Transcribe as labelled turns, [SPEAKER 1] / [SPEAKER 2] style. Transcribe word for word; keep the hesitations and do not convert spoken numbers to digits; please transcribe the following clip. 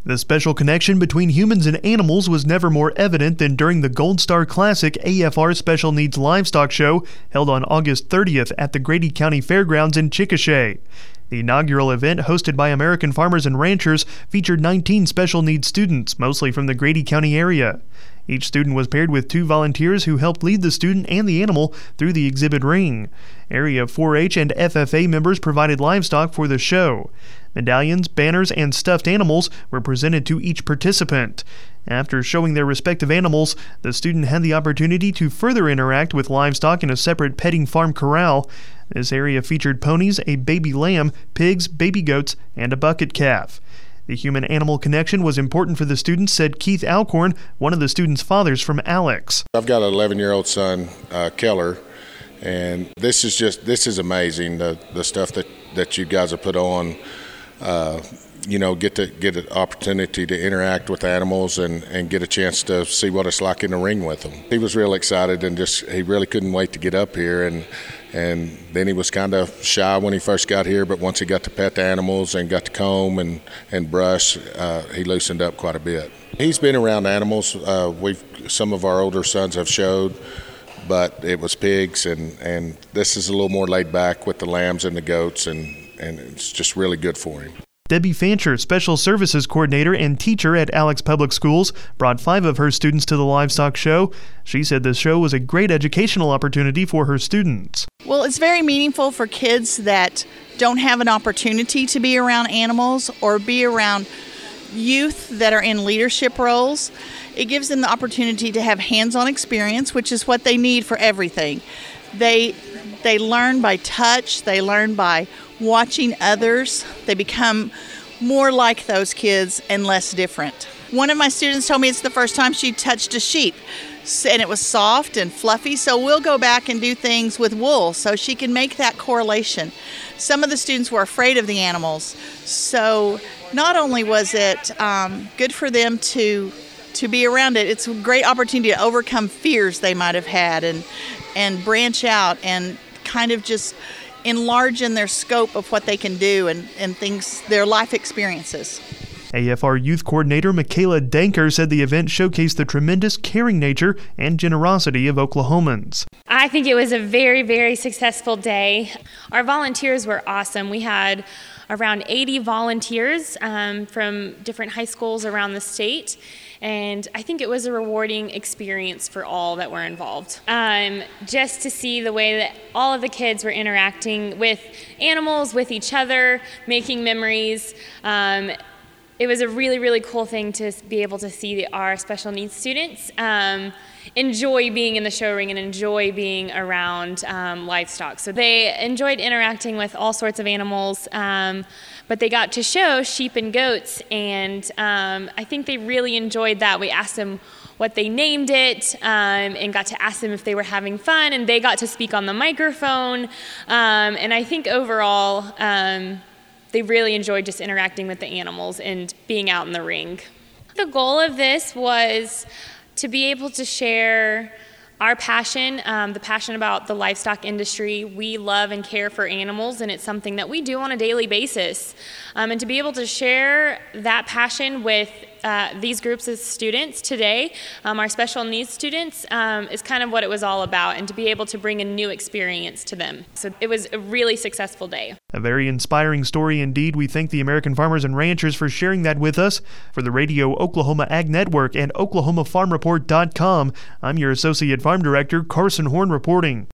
[SPEAKER 1] The special connection between humans and animals was never more evident than during the Gold Star Classic A F R Special Needs Livestock Show held on August thirtieth at the Grady County Fairgrounds in Chickasha. The inaugural event, hosted by American Farmers and Ranchers, featured nineteen special needs students, mostly from the Grady County area. Each student was paired with two volunteers who helped lead the student and the animal through the exhibit ring. Area four H and F F A members provided livestock for the show. Medallions, banners, and stuffed animals were presented to each participant. After showing their respective animals, the student had the opportunity to further interact with livestock in a separate petting farm corral. This area featured ponies, a baby lamb, pigs, baby goats, and a bucket calf. The human-animal connection was important for the students, said Keith Alcorn, one of the students' fathers from Alex.
[SPEAKER 2] I've got an eleven-year-old son, uh, Keller, and this is just this is amazing. The the stuff that, that you guys have put on. Uh, you know, get to get an opportunity to interact with animals and, and get a chance to see what it's like in the ring with them. He was real excited and just he really couldn't wait to get up here, and and then he was kind of shy when he first got here, but once he got to pet the animals and got to comb and, and brush, uh, he loosened up quite a bit. He's been around animals. Uh, we've some of our older sons have showed, but it was pigs, and, and this is a little more laid back with the lambs and the goats, and, and it's just really good for him.
[SPEAKER 1] Debbie Fancher, Special Services Coordinator and teacher at Alex Public Schools, brought five of her students to the livestock show. She said the show was a great educational opportunity for her students.
[SPEAKER 3] Well, it's very meaningful for kids that don't have an opportunity to be around animals or be around youth that are in leadership roles. It gives them the opportunity to have hands-on experience, which is what they need for everything. They they learn by touch, they learn by watching others. They become more like those kids and less different. One of my students told me it's the first time she touched a sheep, and it was soft and fluffy, so we'll go back and do things with wool so she can make that correlation. Some of the students were afraid of the animals, so not only was it um, good for them to to be around it, it's a great opportunity to overcome fears they might have had and and branch out and kind of just enlarge in their scope of what they can do and, and things, their life experiences.
[SPEAKER 1] A F R Youth Coordinator Michaela Danker said the event showcased the tremendous caring nature and generosity of Oklahomans.
[SPEAKER 4] I think it was a very, very successful day. Our volunteers were awesome. We had around eighty volunteers um, from different high schools around the state, and I think it was a rewarding experience for all that were involved. Um, just to see the way that all of the kids were interacting with animals, with each other, making memories. Um, it was a really, really cool thing to be able to see our special needs students um, enjoy being in the show ring and enjoy being around um, livestock. So they enjoyed interacting with all sorts of animals, um, but they got to show sheep and goats, and um, I think they really enjoyed that. We asked them what they named it um, and got to ask them if they were having fun, and they got to speak on the microphone. Um, and I think overall, um, they really enjoyed just interacting with the animals and being out in the ring. The goal of this was to be able to share our passion, um, the passion about the livestock industry. We love and care for animals, and it's something that we do on a daily basis. Um, and to be able to share that passion with uh, these groups of students today, um, our special needs students, um, is kind of what it was all about, and to be able to bring a new experience to them. So it was a really successful day.
[SPEAKER 1] A very inspiring story indeed. We thank the American Farmers and Ranchers for sharing that with us. For the Radio Oklahoma Ag Network and Oklahoma Farm Report dot com, I'm your Associate Farm Director, Carson Horn, reporting.